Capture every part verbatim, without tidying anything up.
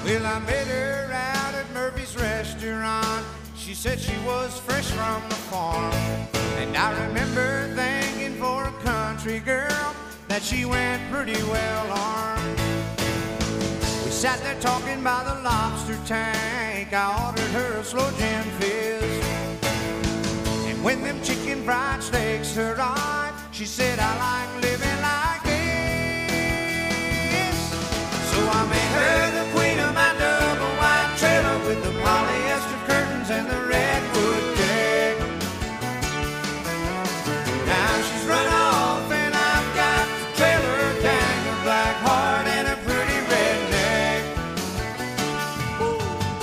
Well, I met her out at Murphy's restaurant. She said she was fresh from the farm. And I remember thinking for a country girl that she went pretty well armed. We sat there talking by the lobster tank. I ordered her a slow gin fizz. And when them chicken fried steaks arrived, she said, I like living like this. So I made her the queen of my double wide trailer with the polyester curtains and the redwood deck. Now she's run off and I've got the trailer, dang, a black heart and a pretty redneck. Woo.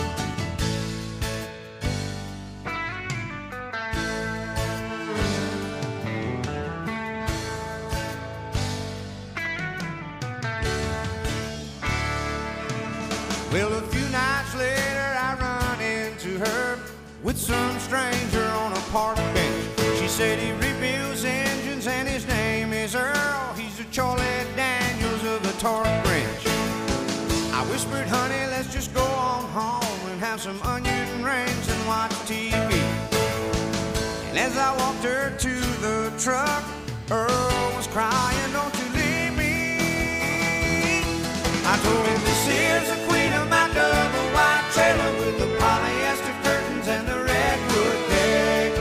Well, a few nights later I run into her with some stranger on a park bench. She said he rebuilds engines and his name is Earl. He's a Charlie Daniels of a torque wrench. I whispered, honey, let's just go on home and have some onion rings and watch T V. And as I walked her to the truck, Earl was crying, don't you leave me. I told him, this is the queen of my double wide trailer with the polyester curtains and the redwood deck.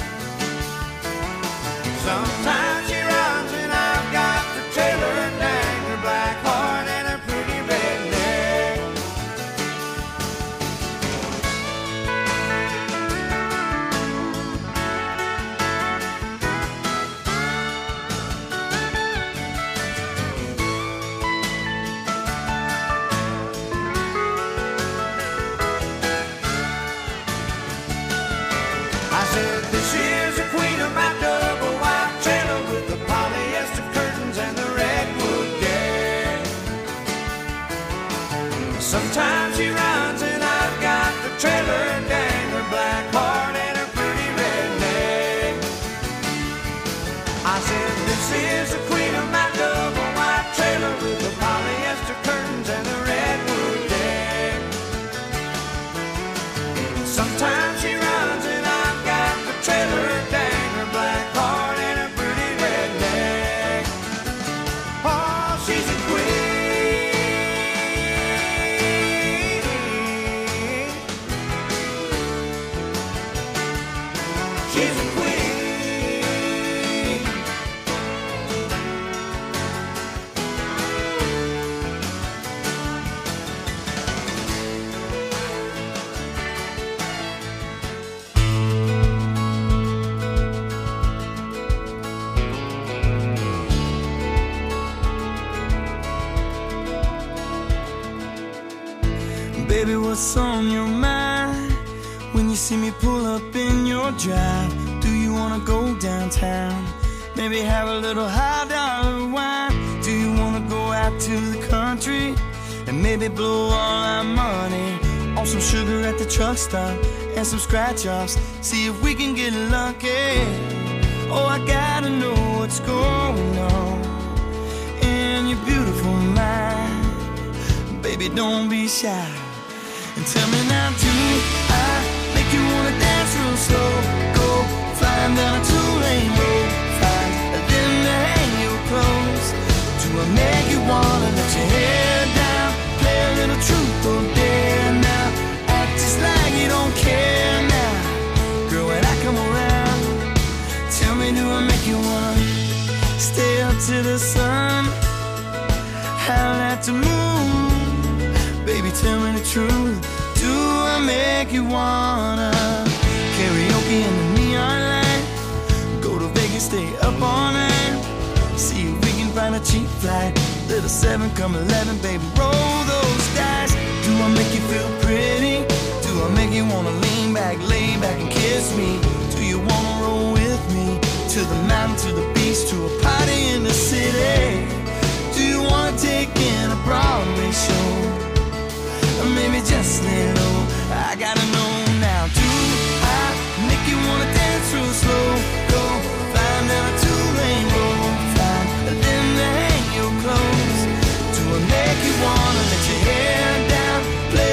Sometimes she runs and I've got the trailer, dang, her black heart and her pretty redneck. I said, this is the queen of my double wide trailer with the polyester curtains and the redwood deck. Sometimes she runs and I've got the trailer, dang, her black heart and her pretty redneck. I said, this is the queen of my double wide trailer with the polyester curtains and the redwood deck. Sometimes she runs and I've got the trailer, dang, her black heart and her pretty redneck. Oh, she's a queen. She's a queen. Baby, what's on your mind when you see me pull up in your drive? Do you wanna go downtown? Maybe have a little high dollar wine? Do you wanna go out to the country and maybe blow all our money on some sugar at the truck stop and some scratch offs? See if we can get lucky. Oh, I gotta know what's going on in your beautiful mind. Baby, don't be shy. And tell me now, do I make you wanna dance real slow? Go flying down a two-lane road, fine, and then to hang your clothes. Do I make you wanna let your hair down, play a little truth or dare now, act just like you don't care now? Girl, when I come around, tell me, do I make you wanna stay up to the sun, howl at the moon? Baby, tell me the truth. Do I make you wanna karaoke in the neon light? Go to Vegas, stay up all night. See if we can find a cheap flight. Little seven, come eleven, baby, roll those dice. Do I make you feel pretty? Do I make you wanna lean back, lay back and kiss me? Do you wanna roll with me to the mountain, to the beach, to a party in the city? Do you wanna take in a Broadway show? Or maybe just lay low. I gotta know now. Do I make you wanna dance real slow? Go flying down a two-lane road, fine, and then to hang your clothes. Do I make you wanna let your hair down, play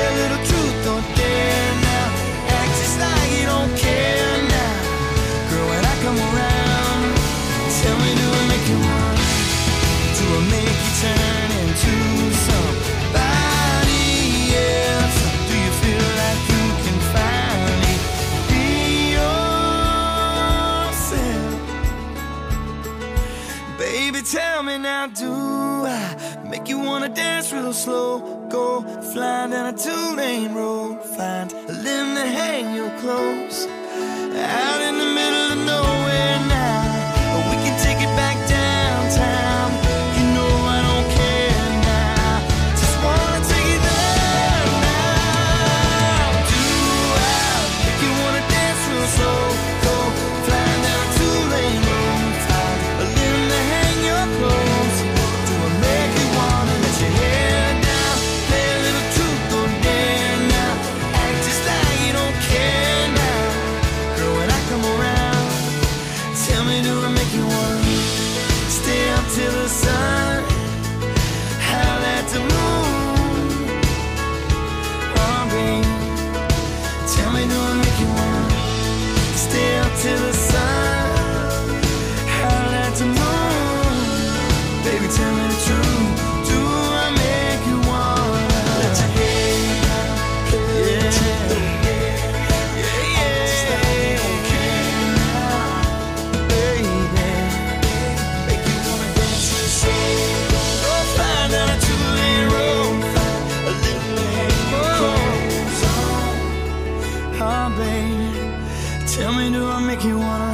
Baby, tell me now, do I make you wanna dance real slow? Go flying down a two-lane road, find a limb to hang your clothes. Out in the middle of nowhere now, or we can take it back downtown. You know I don't care now, just wanna take it there now. Do I make you wanna dance real slow? Go flying down a two-lane road, find a limb to hang your clothes. Do I make you wanna let your hair down, play a little truth or dare now, act just like you don't care now? Girl, when I come around, tell me, do I make you wanna stay up till the sun, howl at the moon? Oh, babe, tell me, do I make you wanna stay up till the sun, howl at the moon? Baby, tell me the truth, do I make you wanna let your hair down, play a little truth or dare? Yeah, yeah, just like you don't care now, baby. Make you wanna dance real slow. Go flying down a two-lane road, find a little lane clothes on. Oh, baby, tell me, do I make you wanna?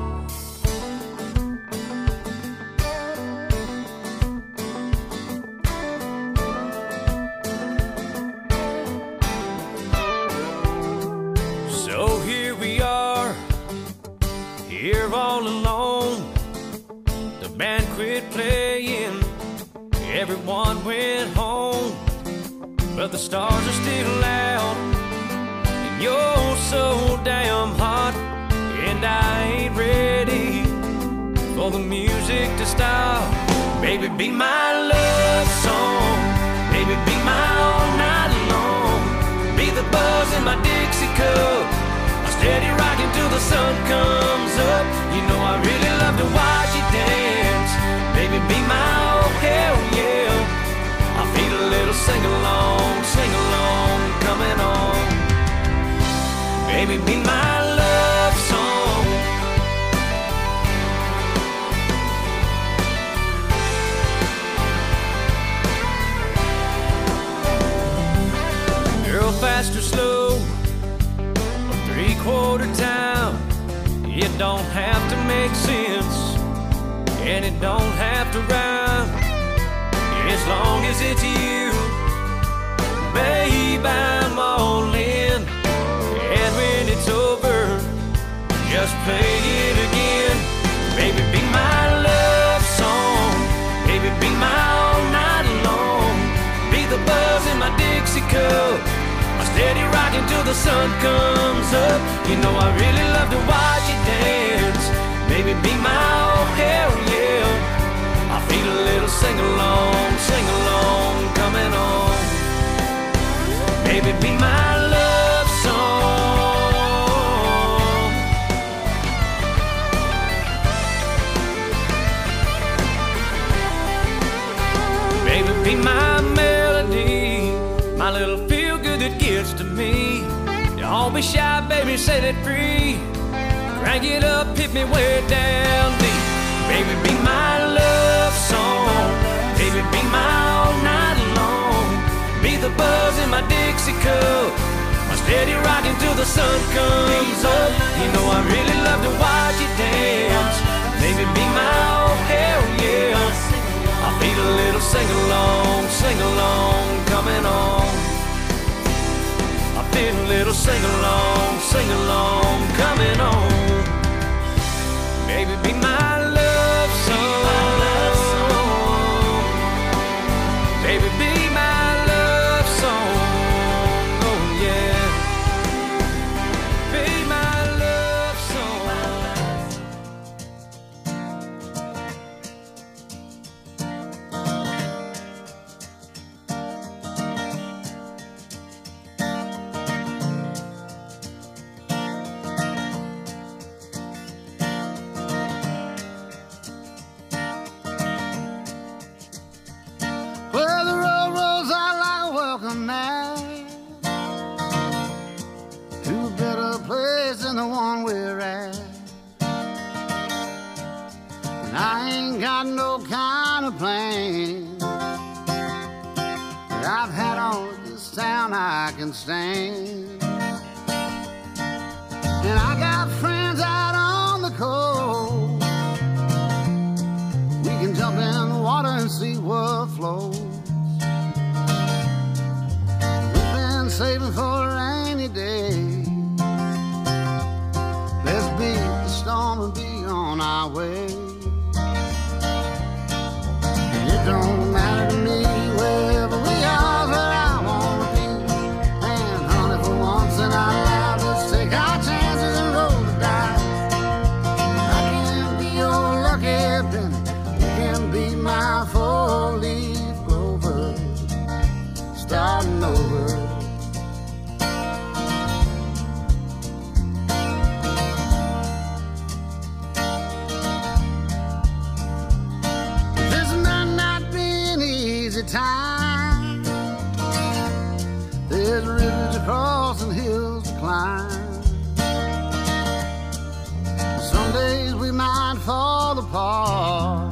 So here we are, here all alone. The band quit playing, everyone went home, but the stars are still out, and you're so damn hot, and I ain't ready for the music to stop. Baby, be my love song, baby, be my all night long, be the buzz in my Dixie cup, I'm steady rocking till the sun comes up. You know I really love to watch you dance, baby, be my oh hell yeah. I feel a little sing-along, sing-along coming on. Baby, be my love song. Girl, fast or slow, or three-quarter time, it don't have to make sense, and it don't have to rhyme, as long as it's you. Babe, I'm all in, and when it's over, just play it again. Baby, be my love song, baby, be my all night long, be the buzz in my Dixie cup, I'm steady rocking till the sun comes up. You know I really love to watch you dance, baby, be my oh hell yeah. I feel a little sing-along, sing-along coming on. Baby, be my love song. Baby, be my melody, my little feel-good that gets to me. Don't be shy, baby, set it free. Crank it up, hit me way down deep. Baby, be my love song, baby, be my all night long, be the buzz in my Dixie cup, I'm steady rocking till the sun comes up. You know I really love to watch you dance, baby, be my oh hell yeah. I feel a little sing-along, sing-along coming on. I feel a little sing-along, sing-along coming on. Baby, be my love song, baby, be my love song, oh yeah, be my love song. The one we're at, and I ain't got got no kind of plan that I've had on this town I can stand. And I got friends out on the coast. We can jump in the water and see what flows. We've been saving for a rainy day. Let's beat the storm and be on our way. It don't matter to me wherever we are, where I wanna be. And honey, for once in our lives, let's take our chances and roll the dice. I can be your lucky penny, you can be my four-leaf clover, starting over. Time. There's rivers to cross and hills to climb. Some days we might fall apart,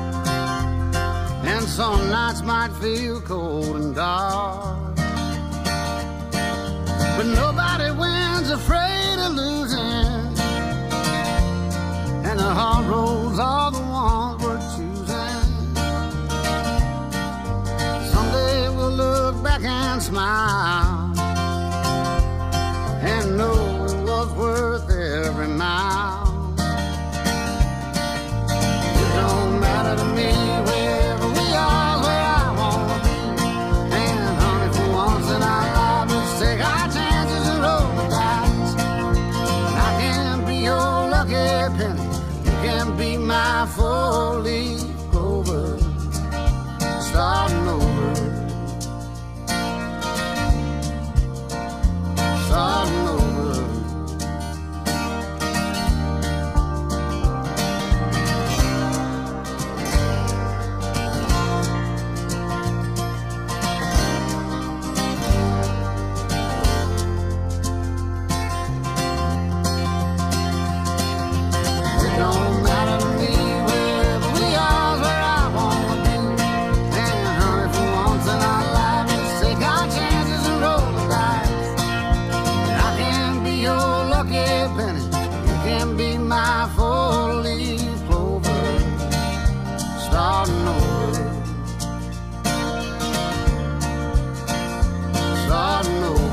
and some nights might feel cold and dark. But nobody wins afraid of losing, and the hard roads are the ones we're choosing. Look back and smile and know it was worth every mile. It don't matter to me wherever we are, where I wanna be. And honey, for once in our lives, let's take our chances and roll the dice. And I can be your lucky penny, you can be my four-leaf clover, starting over. Starting over. It don't matter to me wherever we are, where I wanna be. And honey, for once in our lives, let's take our chances and roll the dice. Your lucky penny, you can be my four-leaf clover, starting over, starting over.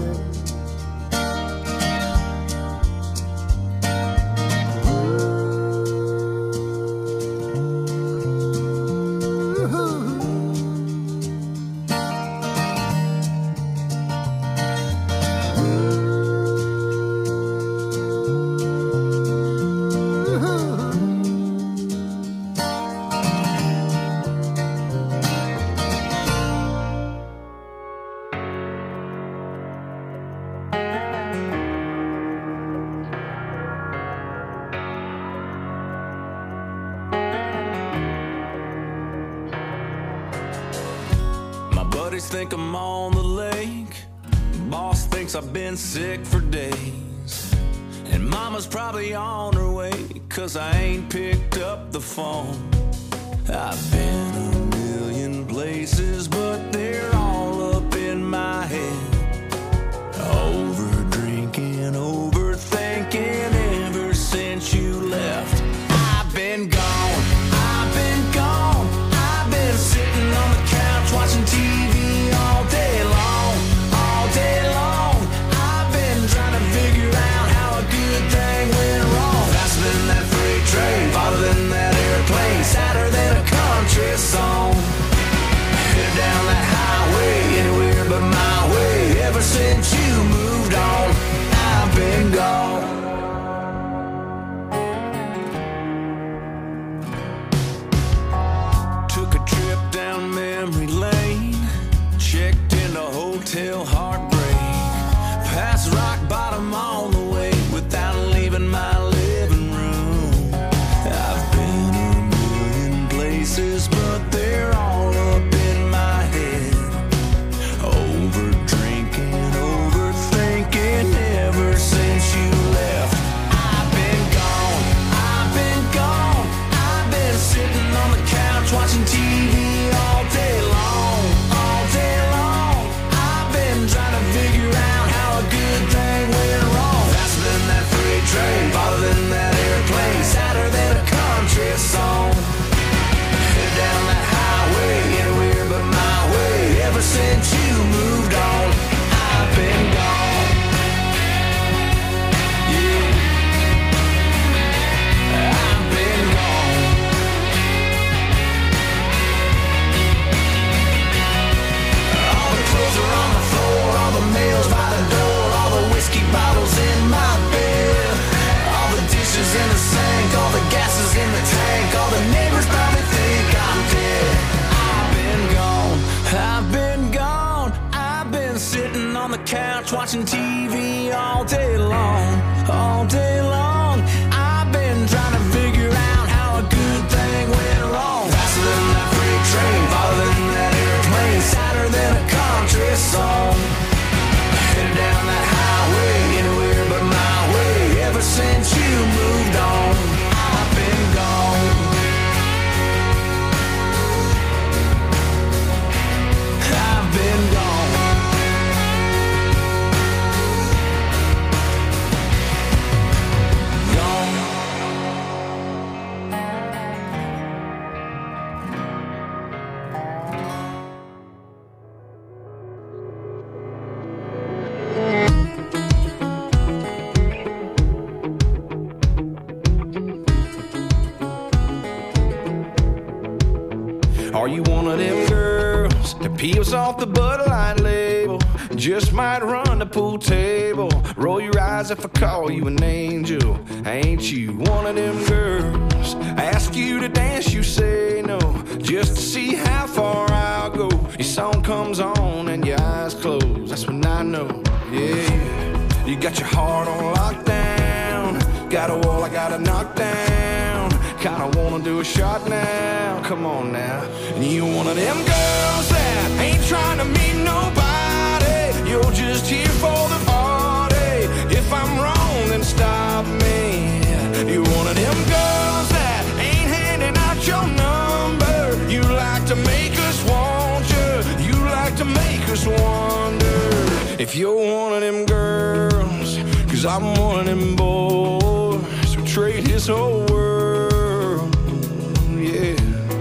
Think I'm on the lake. Boss thinks I've been sick for days. And mama's probably on her way, cause I ain't picked up the phone. I've been a million places, but they're all up in my head. Over drinking, overthinking ever since you left. I've been gone, I've been gone. I've been sitting on the couch watching T V all day long, all day long. I've been trying to figure out how a good thing went wrong. Faster than that freight train, farther than that airplane, sadder than a country song. Headed down that highway, anywhere but my way. Ever since you moved on, I've been gone. Took a trip down memory lane, checked into Hotel Heartbreak, past rock bottom on the way without leaving my living room. I've been a million places, but they're all up in my head. Over drinking, overthinking ever since you left. I've been gone, I've been gone. I've been sitting on watching T V all day long, all day long. I've been trying to figure out how a good thing went wrong. Faster than that freight train, farther than that airplane, sadder than a country song. Headed down that highway, anywhere but my way. Ever since you moved on, I've been gone. Yeah, I've been gone. All the clothes are on the floor, all the mail's by the door, all the whiskey bottles in my bed, all the dishes in the sink, all the gases in the tank, all the neighbors probably think I'm dead. I've been gone, I've been gone. I've been sitting on the couch watching T V all day long, all day long. I've been trying to figure out how a good thing went wrong. Faster than that freight train, farther than that airplane, sadder than a country song. Headed down that highway, anywhere but my way. Ever since you moved on, I've been gone. I've been gone. Gone. Are you one of them girls that peels off the Bud Light label? Just might run the pool table. Roll your eyes if I call you an angel. Ain't you one of them girls? I ask you to dance, you say no, just to see how far I'll go. Your song comes on and your eyes close, that's when I know, yeah. You got your heart on lockdown, got a wall I gotta knock down. Kinda wanna do a shot now, come on now. And you one of them girls that ain't trying to meet nobody, you're just here for the party. If I'm wrong, then stop me. You're one of them girls that ain't handing out your number. You like to make us want you, you like to make us wonder if you're one of them girls. Cause I'm one of them boys who trade his whole world, yeah,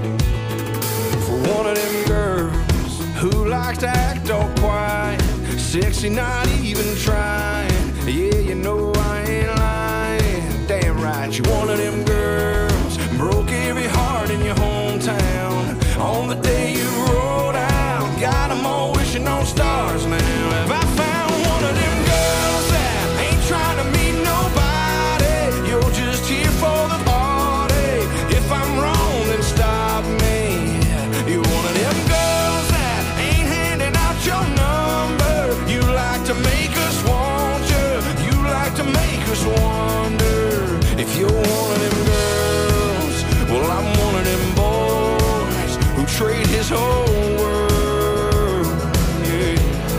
for one of them girls who likes to act all quiet, sexy, not even trying. Yeah, you know I ain't lying. Damn right, you one of them girls broke every heart in your hometown on the day you rolled out. Got them all wishing on stars now. Have I found one of them girls that ain't trying to meet nobody? You're just here for the party. If I'm wrong, then stop me. You're one of them girls that ain't handing out your number. You like to make us want you, you like to make us wonder if you're one of them girls. Well, I'm one of them boys who trade his whole world, yeah,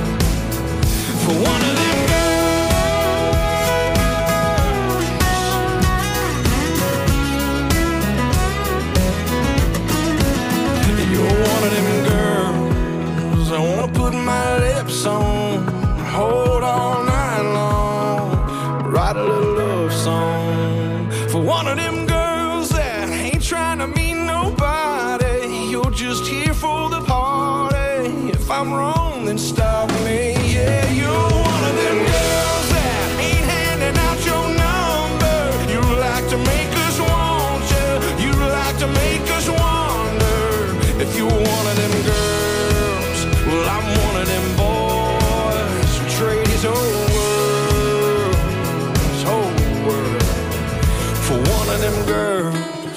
for one of them one of them girls I wanna put my lips on, hold all night long, write a little love song for one of them girls that ain't trying to meet nobody. You're just here for the party. If I'm wrong, then stop me. Yeah, you're one of them girls that ain't handing out your number. You like to make us want you, you like to make us wonder if you're one of them girls. Well, I'm one of them boys who trade his whole world, his whole world, for one of them girls.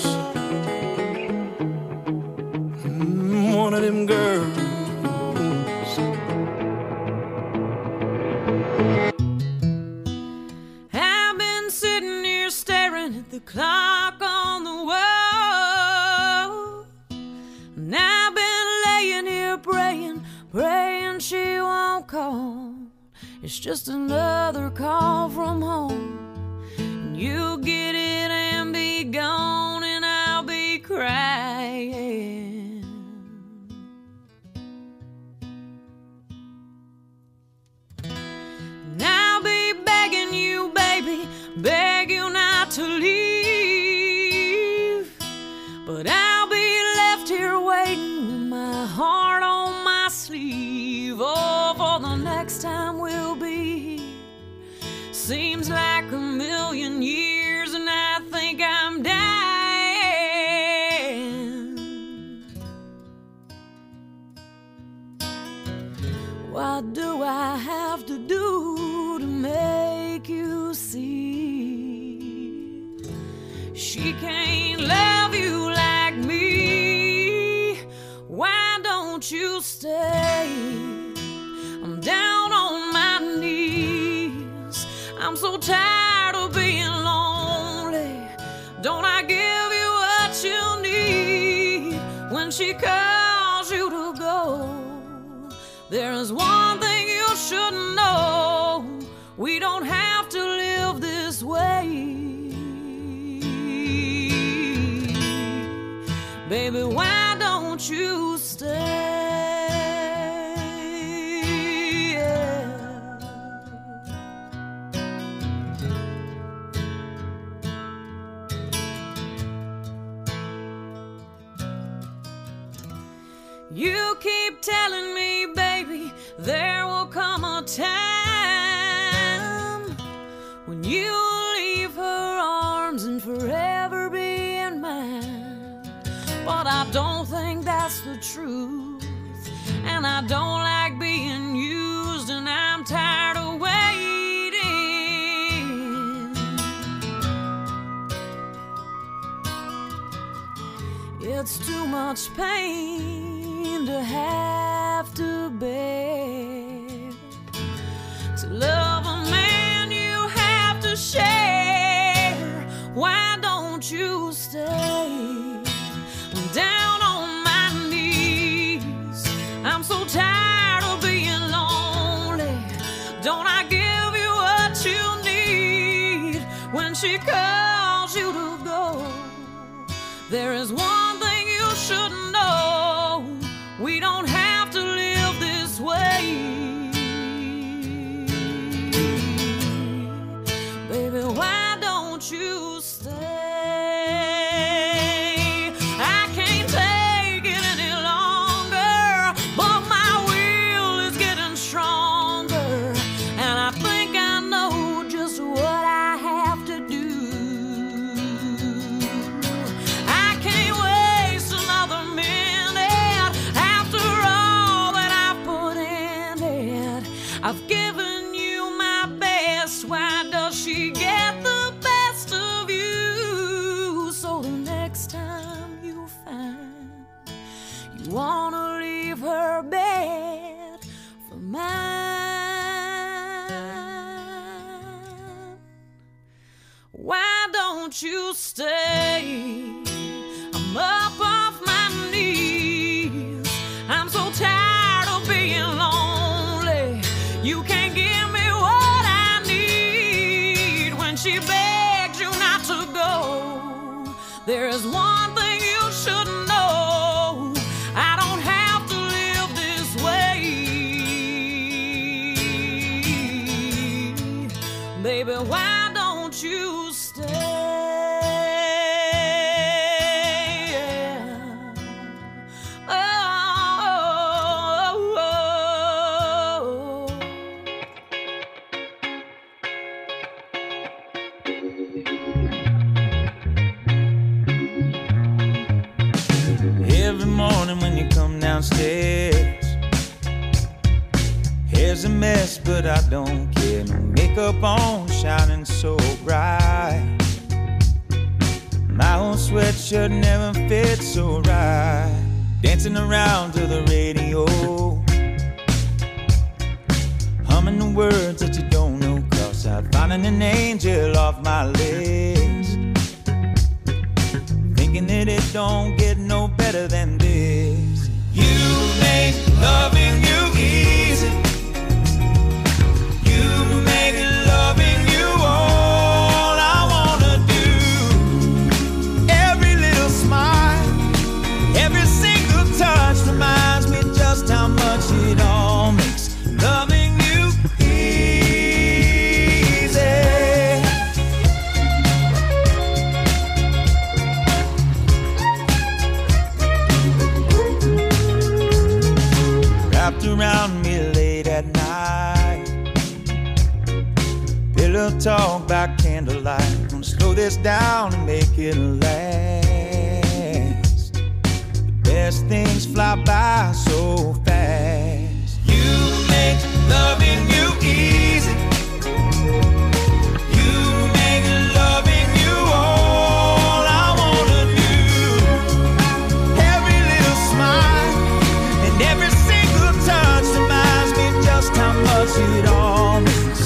Mm, one of them girls. I've been sitting here staring at the clock on the wall, and I've been laying here praying, praying she won't call. It's just another call from home, and you'll get it and be gone, and I'll be crying. my heart on my sleeve. Oh, for the next time we'll be here. Seems like a million years, and I think I'm dying. What do I have to do to make you see? She can't love you like me. Why don't you stay? I'm down on my knees. I'm so tired of being lonely. Don't I give you what you need? When she calls you to go, there's one thing you should know. We don't have to live this way. Baby, why don't you stay? You keep telling me, baby, there will come a time when you'll leave her arms and forever be in mine. But I don't think that's the truth, and I don't like being used, and I'm tired of waiting. It's too much pain to have to bear. To love a man you have to share. Why don't you stay? I'm down on my knees. I'm so tired of being lonely. Don't I give you what you need? When she calls you to go, there is one thing you should know. We don't have to live this way. Baby, why don't you stay? I can't take it any longer, but my will is getting stronger, and I think I know just what I have to do. I can't waste another minute after all that I've put in it. I've given you my best. Why does she get the best of you? So the next time you find you wanna leave her bed for mine, why don't you stay? I'm up off my knees. I'm so tired of being lonely. You can't give me what I need. When she begs you not to go, there is one thing you should know. I don't have to live this way. Baby, why don't you stay? Every morning when you come downstairs, hair's a mess, but I don't care. No makeup on, shining so bright. My old sweatshirt never fits so right. Dancing around to the radio, humming the words that you don't know. Cross out, finding an angel off my list. Thinking that it don't get no better than this. You make loving you easy. You make loving you all I wanna do. Every little smile, every single touch reminds me just how much it all makes loving you easy. around me late at night. Pillow talk by candlelight. Gonna slow this down and make it last. The best things fly by so fast. You make loving you easy. You make loving you all I wanna do. Every little smile and every single touch reminds me just how much it all means.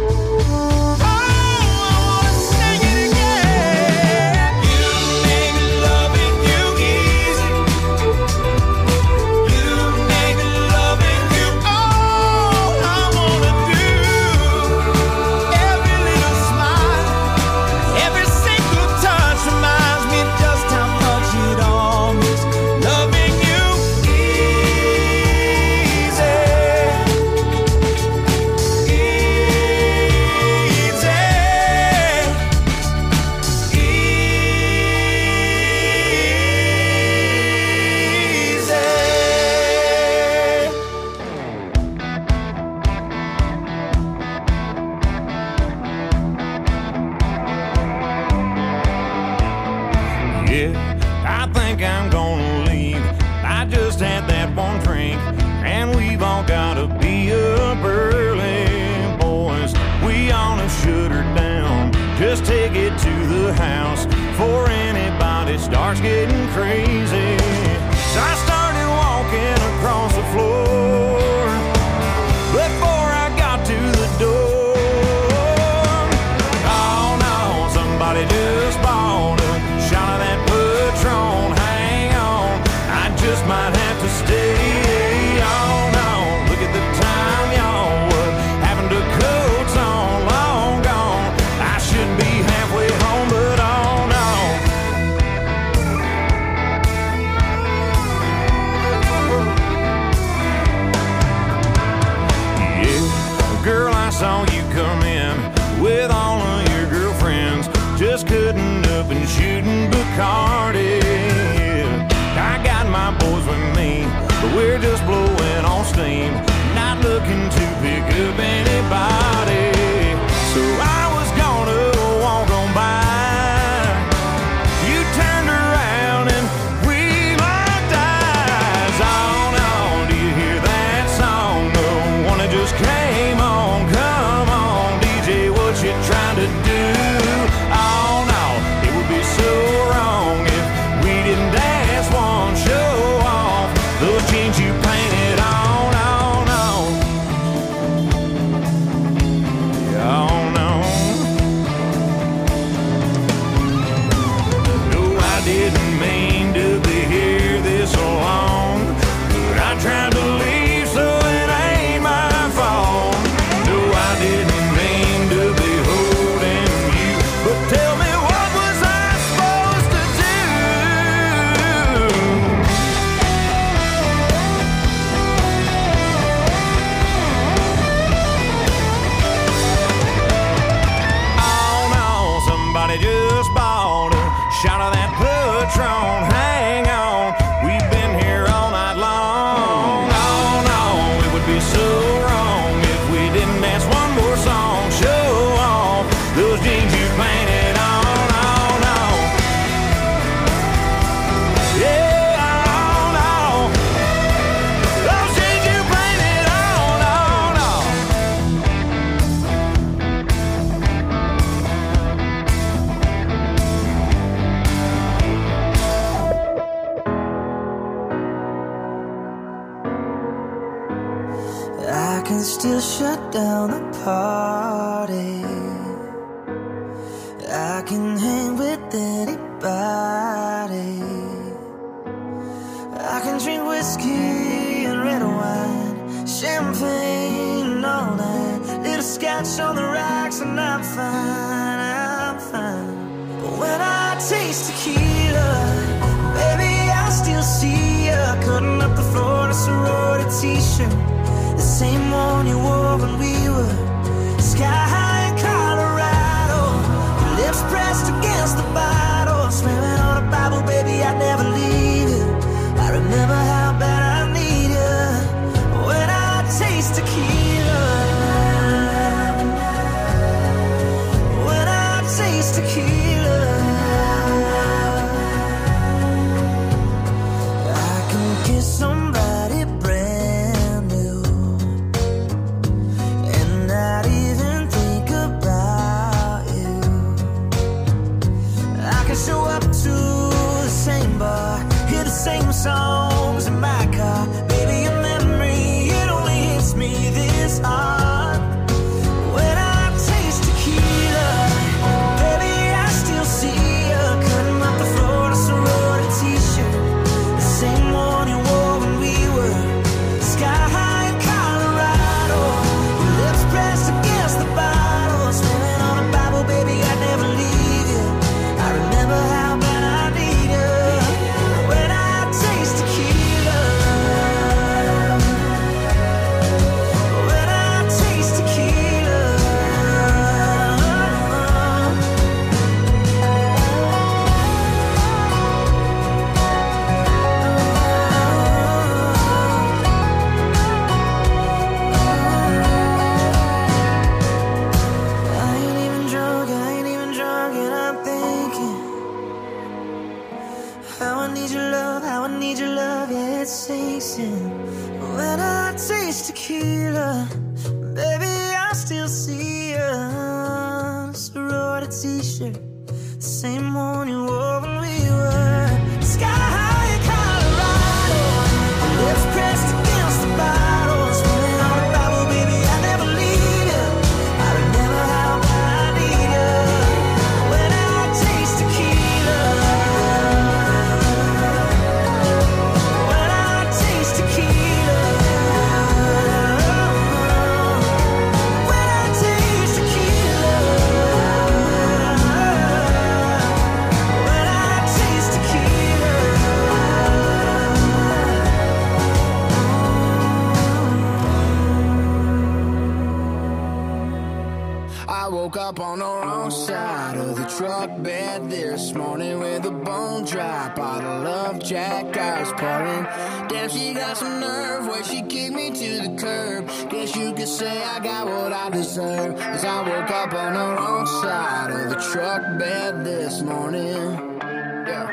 Starts getting crazy. So I started walking across the floor before I got to the door. Oh no, somebody just bought a shot of that Patron. Hang on, I just might have to stay. Oh no, look at the time, y'all. What happened to coats on? Long gone. I should be halfway home, but oh no. Girl, I saw you come in with all of your girlfriends, just cutting up and shooting Bacardi. I got my boys with me, but we're just blowing on steam, not looking to pick up anybody. So I was gonna walk on by. You turned around and we locked eyes. Oh no, do you hear that song? The one that just came on. Trying to do, oh no, it would be so wrong if we didn't dance one, show off those jeans you painted on, oh no, oh no, no, I didn't mean to be here this long, but I tried to leave so it ain't my fault. No, I didn't mean to be. Tell me, what was I supposed to do? Oh no, somebody just bought a shot of that Patron. Hang on, we've been here all night long. Oh no, it would be so wrong if we didn't dance one more song. Show off those jeans you painted. Still shut down the party. I can hang with anybody. I can drink whiskey and red wine, champagne and all that. Little scotch on the rocks and I'm fine, I'm fine. But when I taste tequila, baby, I still see ya cutting up the floor in a sorority t-shirt. The same one you wore when we were sky high in Colorado. Your lips pressed against the bottle, swearing on a Bible, baby, I'd never leave you. I remember how bad I need you. When I somebody brand new and not even think about you. I can show up to the same bar, hear the same songs in my car. Baby, your memory, it only hits me this hard. When I taste tequila, baby, I still see you cutting up the Florida sorority t-shirt, the same one you wore when we were sky high in Colorado. Lips pressed against the bottle, smelling on a Bible, baby, I'd never leave you. I remember how bad I need you. When I taste tequila, when I taste tequila. I ain't even drunk, I ain't even drunk, and I'm thinking how I need your love, how I need your love, yeah, it sinks in. When I taste tequila, baby, I still see you. Sorority t-shirt, the same one you wore when we were sky high in Colorado. Lips pressed against the bottle, smelling on a Bible, baby, I never leave you. I remember how bad I need you. When I taste tequila, when I taste tequila, when I taste tequila, when I taste tequila. I woke up on the wrong side of the truck bed this morning with a bone dry bottle of Jack I was pouring. Damn, she got some nerve where she kicked me to the curb. Guess you could say I got what I deserve, 'cause I woke up on the wrong side of the truck bed this morning. Yeah.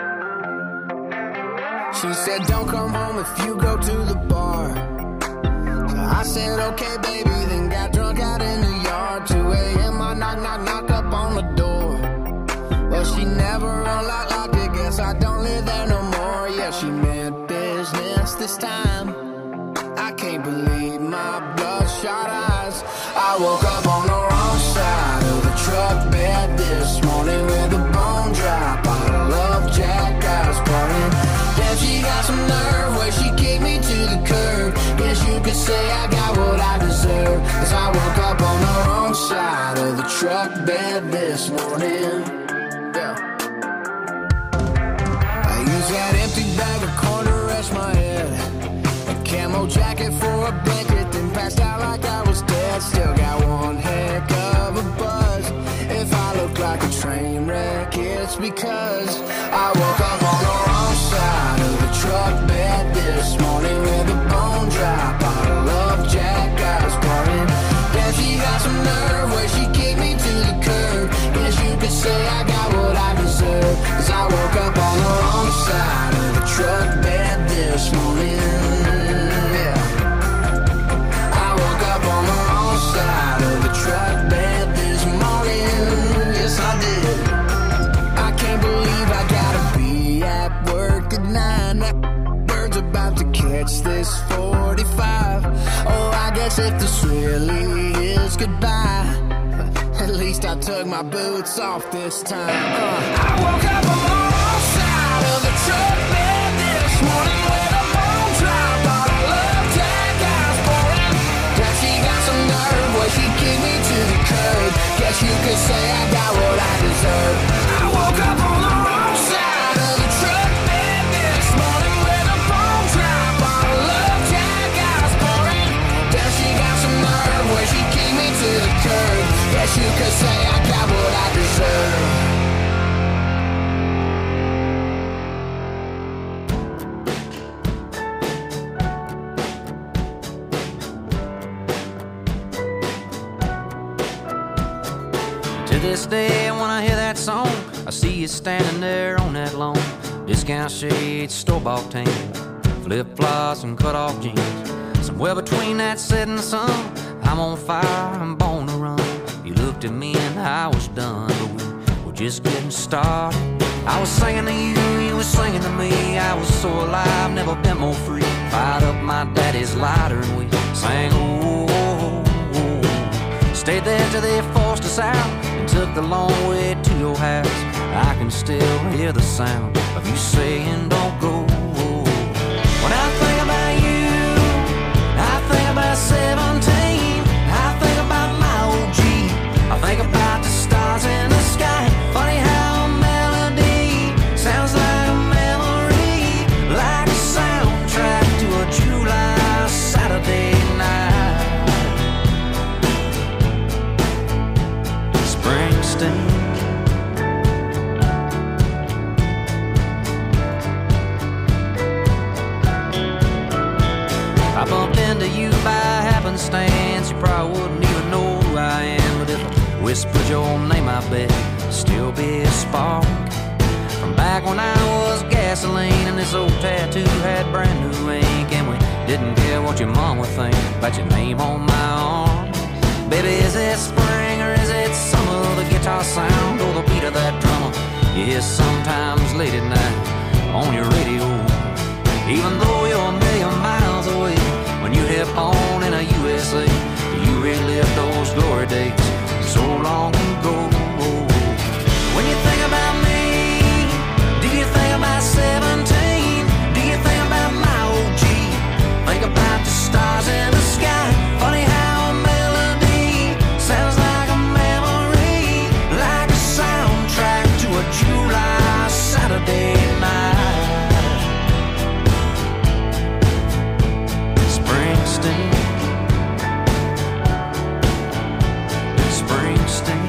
She said don't come home if you go to the bar. So I said okay baby, then got drunk out in the yard. two a.m. I knock, knock, knock up on the door. Well, she never unlocked, locked it, guess I don't live there no more. Yeah, she meant business this time. I can't believe my bloodshot eyes. I woke up on the wrong side of the truck bed this morning with a bone dry bottle of Jack I was pouring. Damn, she got some nerve where she kicked me to the curb. Guess you could say I got what I deserve, 'cause I woke up on the wrong side of the truck bed this morning. Yeah. I used that empty bag of corn to rest my head, a camo jacket for a blanket, then passed out like I was dead. Still got one heck of a buzz. If I look like a train wreck, it's because I woke up on the wrong side of the truck bed this morning with a bone dry bottle of Jack I was pouring. Damn, she got some nerve where she kicked me to the curb. Guess you could say I got what I deserve, 'cause I woke up on the wrong side of the truck bed this morning. Yeah. I woke up on the wrong side of the truck bed this morning. Yes, I did. I can't believe I gotta be at work at nine. That bird's about to catch this forty-five. Oh, I guess if this really is goodbye, at least I took my boots off this time. Uh, I woke up on the wrong side of the truck bed this morning with a bone dry bottle of Jack I was pouring. Damn, she got some nerve where she kicked me to the curb. Guess you could say I got what I deserve. I woke up on the wrong side of the truck bed this morning with a bone dry bottle of Jack I was pouring. Damn, she got some nerve where she kicked me to the curb. Guess you could say I got what I deserve. To this day, when I hear that song, I see you standing there on that lawn. Discount shades, store-bought tan. flip-flops and cut-off jeans. Somewhere between that setting sun, I'm on fire, I'm born to run. You looked at me and I was done, but we were just getting started. I was singing to you, you were singing to me. I was so alive, never been more free. Fired up my daddy's lighter and we sang, oh, oh, oh. Stayed there till they forced us out and took the long way to your house. I can still hear the sound of you saying don't go. When I think about you, I think about seventeen. I think about my O G. I think about the stars in the sky. Funny how a melody sounds like a memory, like a soundtrack to a July Saturday night. Springsteen. I bumped into you by happenstance. You probably wouldn't even know who I am, but if I whispered your name, I bet it'd still be a spark from back when I was gasoline and this old tattoo had brand new ink, and we didn't care what your mom would think about your name on my arm. Baby, is it spring or is it summer? The guitar sound or the beat of that drummer you hear sometimes late at night on your radio. Even though you're a million miles away, when you hit on in a U S A, you relive those glory days so long ago. When you think about me, do you think about seventeen? Do you think about my O G? Think about the stars in the sky. Funny how a melody sounds like a memory, like a soundtrack to a July Saturday night. Springsteen, Springsteen.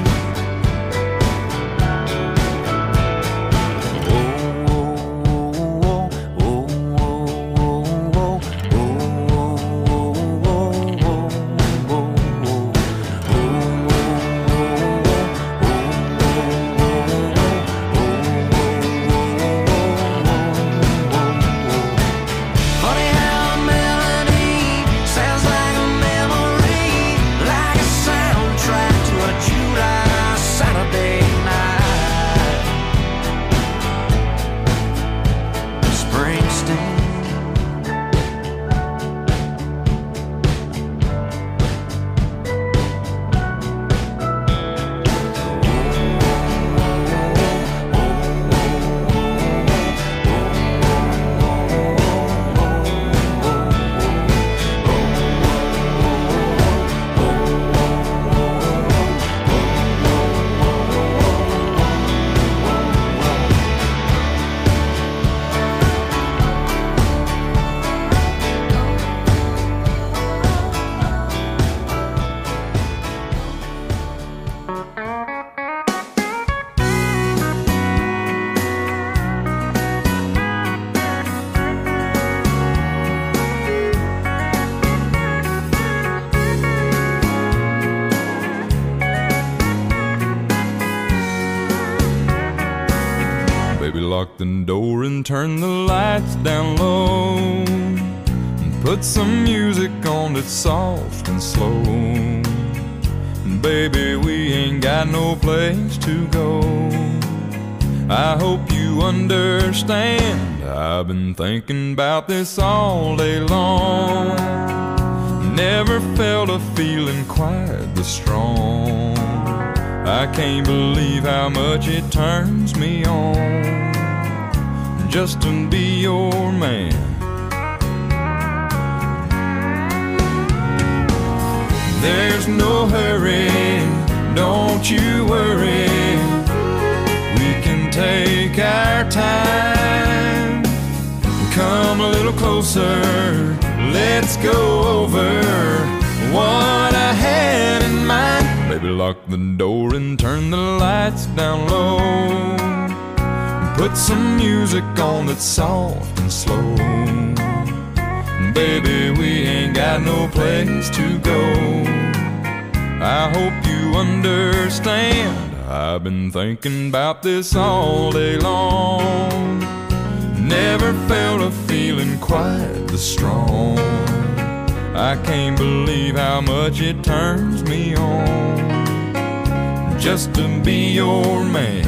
Lock the door and turn the lights down low, and put some music on that's soft and slow. Baby, we ain't got no place to go. I hope you understand, I've been thinking about this all day long. Never felt a feeling quite this strong. I can't believe how much it turns me on just to be your man. There's no hurry, don't you worry. We can take our time. Come a little closer, let's go over what I had in mind. Baby, lock the door and turn the lights down low. Put some music on that's soft and slow. Baby, we ain't got no place to go. I hope you understand, I've been thinking about this all day long. Never felt a feeling quite the strong. I can't believe how much it turns me on just to be your man.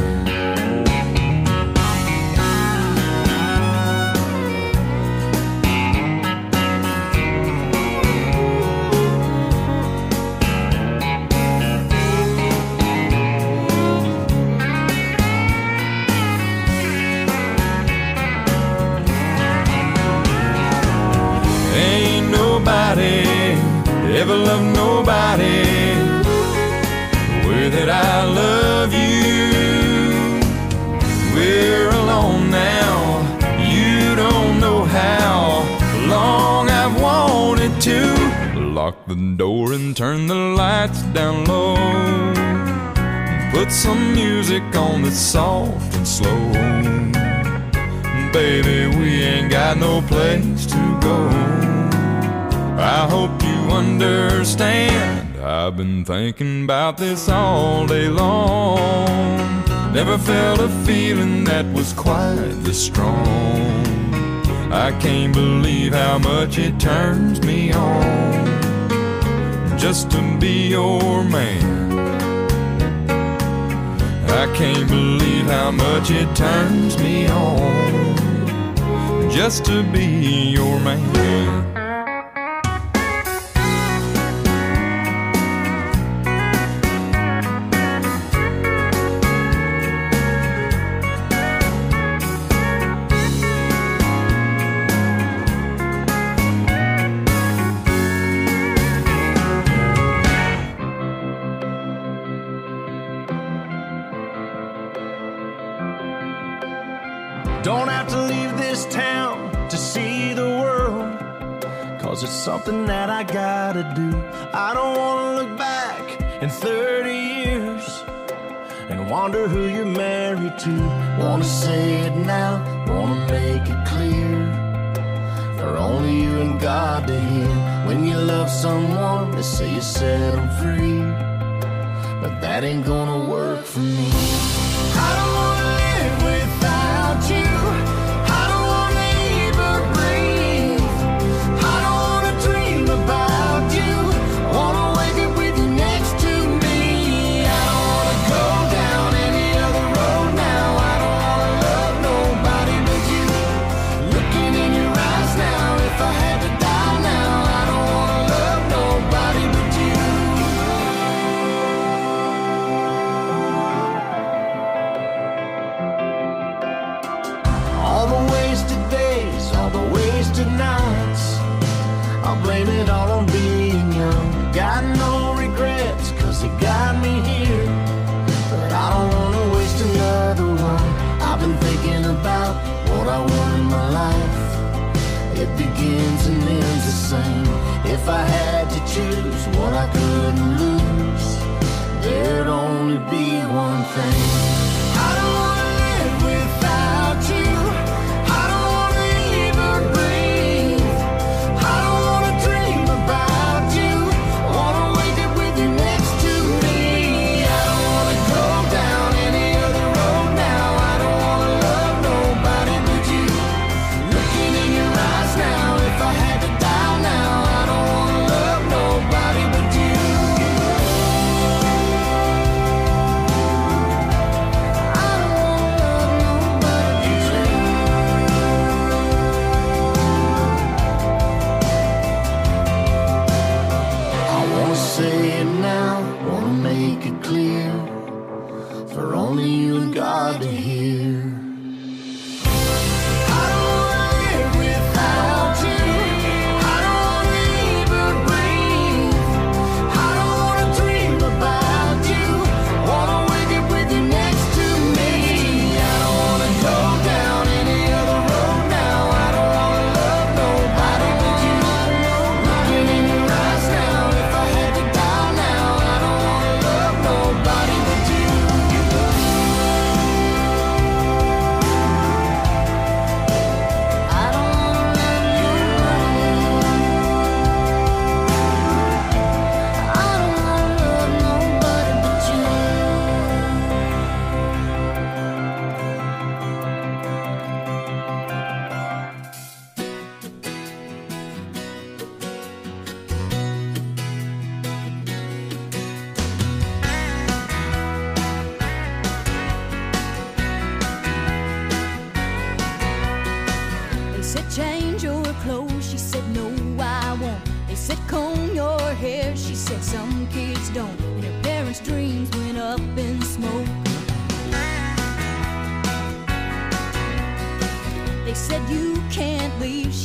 Ever love nobody the way that I love you. We're alone now, you don't know how long I've wanted to lock the door and turn the lights down low and put some music on that's soft and slow. Baby, we ain't got no place to go. I hope you understand. I've been thinking about this all day long. Never felt a feeling that was quite this strong. I can't believe how much it turns me on just to be your man. I can't believe how much it turns me on just to be your man. Don't have to leave this town to see the world, 'cause it's something that I gotta do. I don't wanna look back in thirty years and wonder who you're married to. Wanna say it now, wanna make it clear, for only you and God to hear. When you love someone, they say you set them free, but that ain't gonna work for me. I don't wanna live without you. I don't wanna even breathe. I don't wanna dream about you. I wanna wake up with you next to me. I don't wanna go down any other road now. I don't wanna love nobody but you. Looking in your eyes now, if I had to die now, I don't wanna love nobody but you. All the wasted days, all the wasted nights, I'll blame it all on being young. Got no regrets, 'cause it got me here, but I don't wanna waste another one. I've been thinking about what I want in my life. It begins and ends the same. If I had to choose what I couldn't lose, there'd only be one thing. I don't wanna live without you. I don't wanna even breathe. I don't wanna dream about you. I wanna wake up with you next to me. I don't wanna go down any other road now. I don't wanna love nobody but you. Looking in your eyes now, if I had to die now, I don't wanna love nobody but you.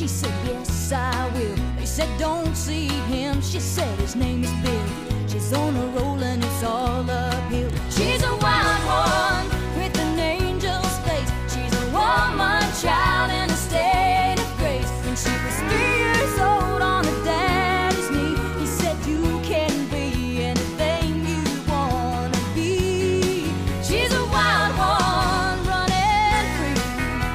She said, yes, I will. They said, don't see him. She said, his name is Bill. She's on a roll and it's all uphill. She's a wild one with an angel's face. She's a woman child in a state of grace. When she was three years old on her daddy's knee, he said, you can be anything you want to be. She's a wild one running free.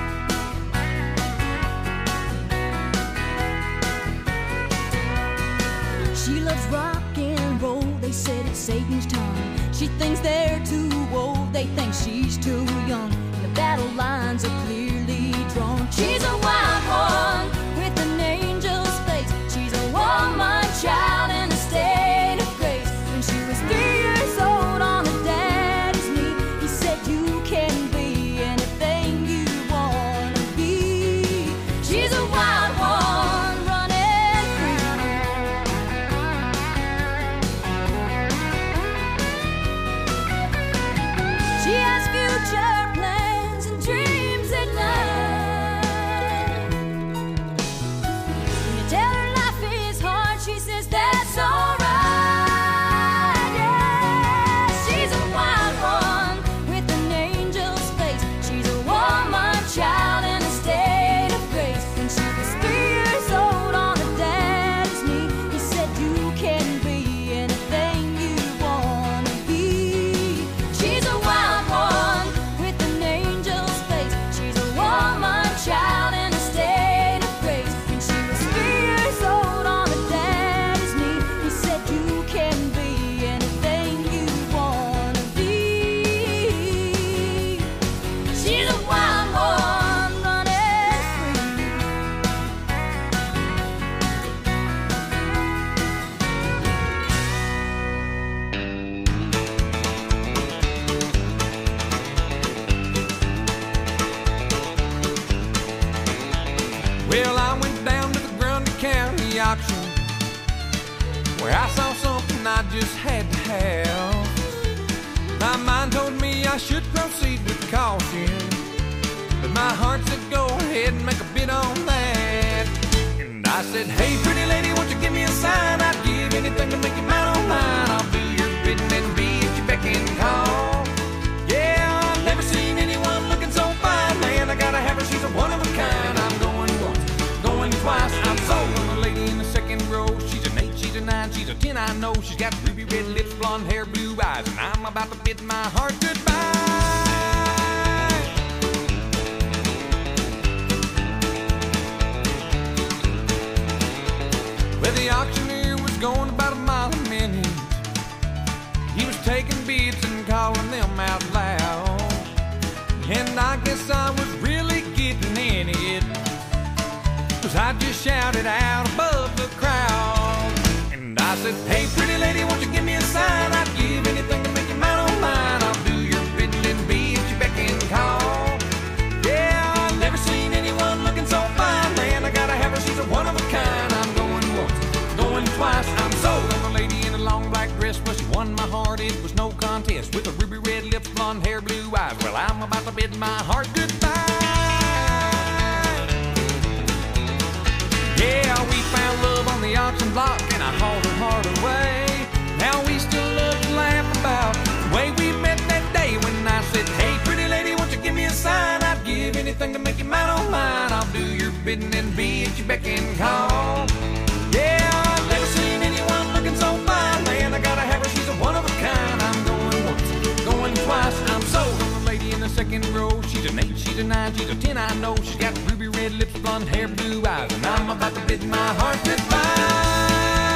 She loves rock and roll. They said it's Satan's time. She thinks they're too old. They think she's too young. The battle lines are clearly drawn. She's a wild one with an angel's face. She's a woman child in a state of grace. When she was three years old on her daddy's knee, he said, you can be anything you want to be. She's a wild one running free. She has future plans and dreams at night. When you tell her life is hard, she says that's alright. Yeah, she's a wild one with an angel's face. She's a woman child in a state of grace. When she was three years old on her daddy's knee, he said, you can be anything you want to be. She's a wild one with an angel's face. She's a woman child in a state of grace. When she was three years old on her daddy's knee, he said, you can be anything you want to be. She's a wild one running free. Well, I went down to the Grundy County auction where I saw something I just had to have. My mind told me I should proceed with caution, but my heart said go ahead and make a bid on that. And I said, hey, pretty lady, won't you give me a sign? I'd give anything to make you mine on mine. I'll do your bidding and be at your beck and call. Yeah, I've never seen anyone looking so fine. Man, I gotta have her, she's a one of a kind. I'm going once, going twice. I'm sold on the lady in the second row. She's an eight, she's a nine, she's a ten, I know. She's got ruby red lips, blonde hair, blue eyes, and I'm about to bid my heart goodbye. Well, the auctioneer was going about a mile a minute. He was taking bids and calling them out loud. And I guess I was really getting in it, 'cause I just shouted out above the crowd. And I said, hey, pretty lady, won't you give me a sign? I'd give anything to make you mine on mine. I'll do your bidding and be at your beck and call. Yeah, I've never seen anyone looking so fine. Man, I gotta have her, she's a one of a kind. I'm going once, going twice. I'm sold on the lady in a long black dress. Well, she won my heart, it was no contest. With a ruby red lips, blonde hair, blue eyes. Well, I'm about to bid my heart goodbye. Yeah, we found love on the auction block, and I hauled her heart away. Now we still love to laugh about the way we met that day when I said, hey, pretty lady, won't you give me a sign? I'd give anything to make you mine on mine. I'll do your bidding and be at your beck and call. Yeah, I've never seen anyone looking so fine. Man, I gotta have her, she's a one of a kind. I'm going once, going twice. I'm sold on the lady in the second row. She's an eight, she's a nine, she's a ten, I know. She's got ruby red lips, blonde hair, blue eyes, and I'm about to bid my heart goodbye.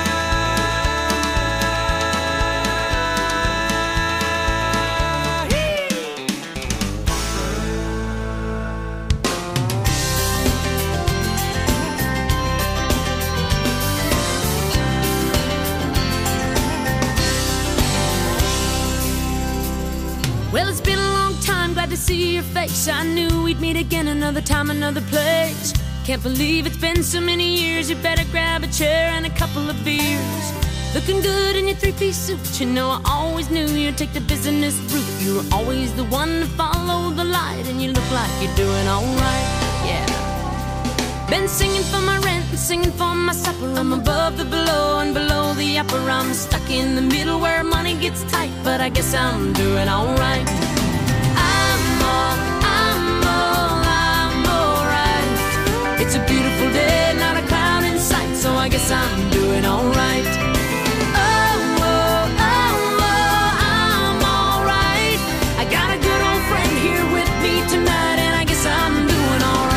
Well, it's been a long time, glad to see your face. I knew we'd meet again another time, another place. Can't believe it's been so many years. You better grab a chair and a couple of beers. Looking good in your three-piece suit. You know I always knew you'd take the business route. You were always the one to follow the light, and you look like you're doing alright, yeah. Been singing for my rent and singing for my supper. I'm above the below and below the upper. I'm stuck in the middle where money gets tight, but I guess I'm doing alright. I'm all, I'm all, I'm alright. It's a beautiful day, not a cloud in sight, so I guess I'm doing alright. Oh, oh, oh, oh, I'm alright. I got a good old friend here with me tonight, and I guess I'm doing alright.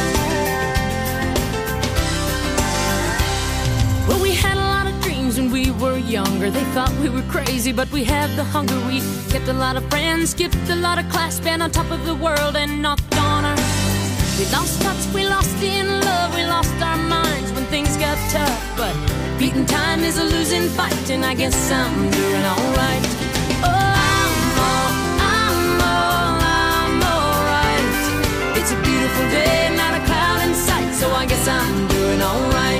Well, we had a lot of dreams when we were younger. They thought we were crazy, but we had the hunger. We kept a lot of friends, skipped a lot of class, been on top of the world and knocked on our. We lost touch, we lost in love, we lost our minds when things got tough. But beating time is a losing fight, and I guess I'm doing alright. Oh, I'm all, I'm all, I'm alright. It's a beautiful day, not a cloud in sight, so I guess I'm doing alright.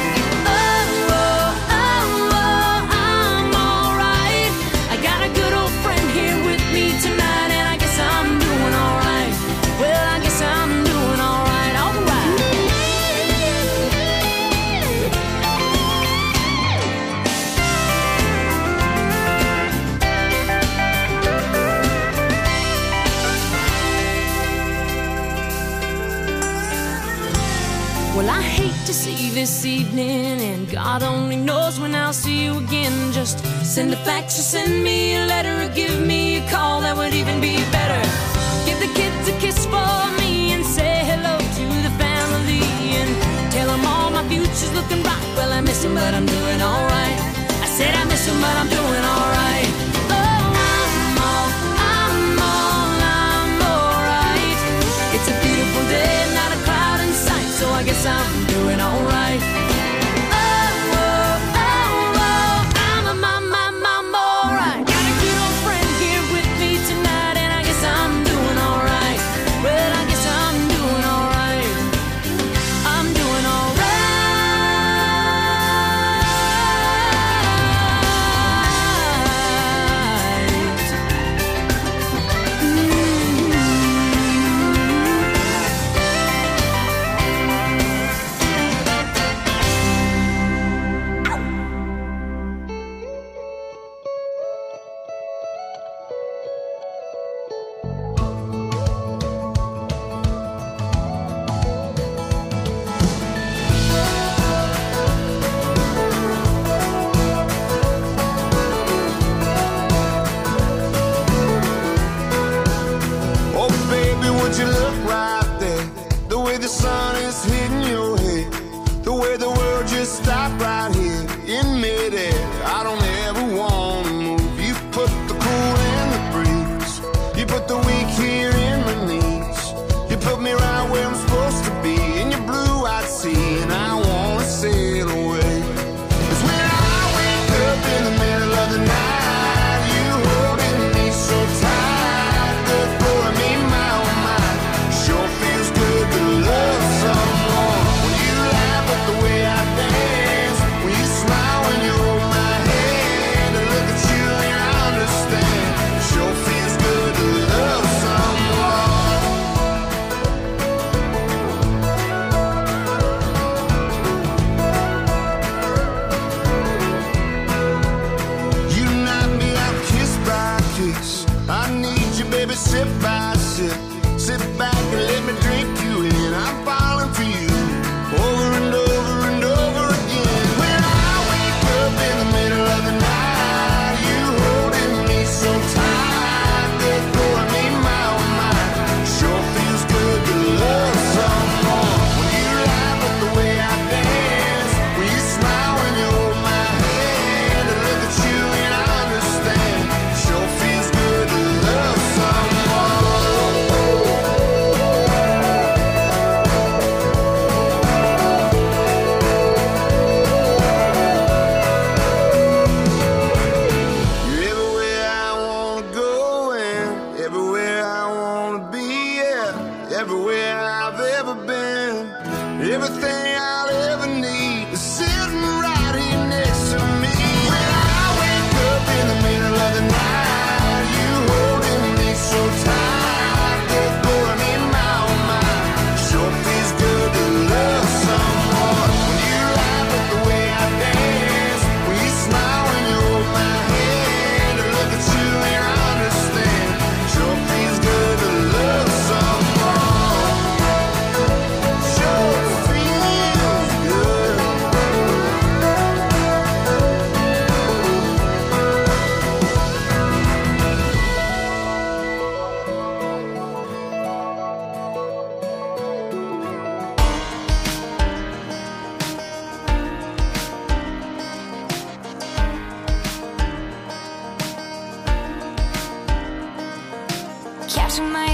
Tonight, and I guess I'm doing alright. Well, I guess I'm doing alright, alright. Well, I hate to see you this evening, and God only knows when I'll see you again. Just send a fax or send me a letter or give me a call, that would even be better. Give the kids a kiss for me and say hello to the family, and tell them all my future's looking bright. Well, I miss them, but I'm doing alright. I said I miss them, but I'm doing alright. Oh, I'm all, I'm all, I'm alright. It's a beautiful day, not a cloud in sight, so I guess I'm doing alright. Look at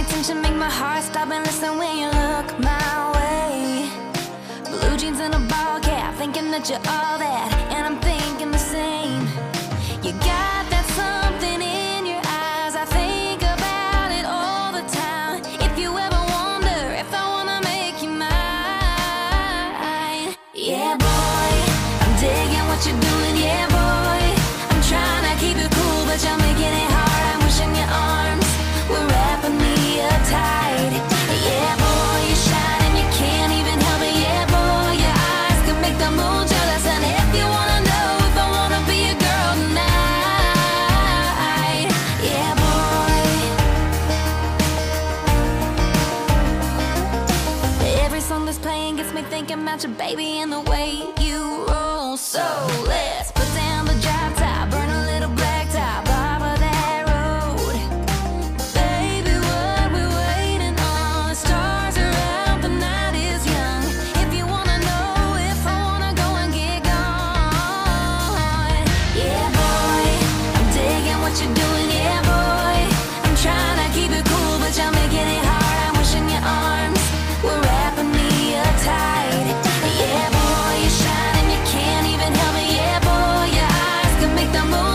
attention, make my heart stop and listen when you look my way. Blue jeans and a ball cap, thinking that you're all that, and I'm thinking the same. You got that something in your eyes, I think about it all the time. If you ever wonder if I wanna make you mine, yeah boy, I'm digging what you're doing, yeah boy. I'm trying to keep it cool, but you're making it hard. I'm wishing your arms were wrapping me up tight. Yeah boy, you shine and you can't even help it. Yeah boy, your eyes can make the moon jealous. And if you wanna know if I wanna be a girl tonight, yeah boy. Every song that's playing gets me thinking about your baby and the way you roll. So let's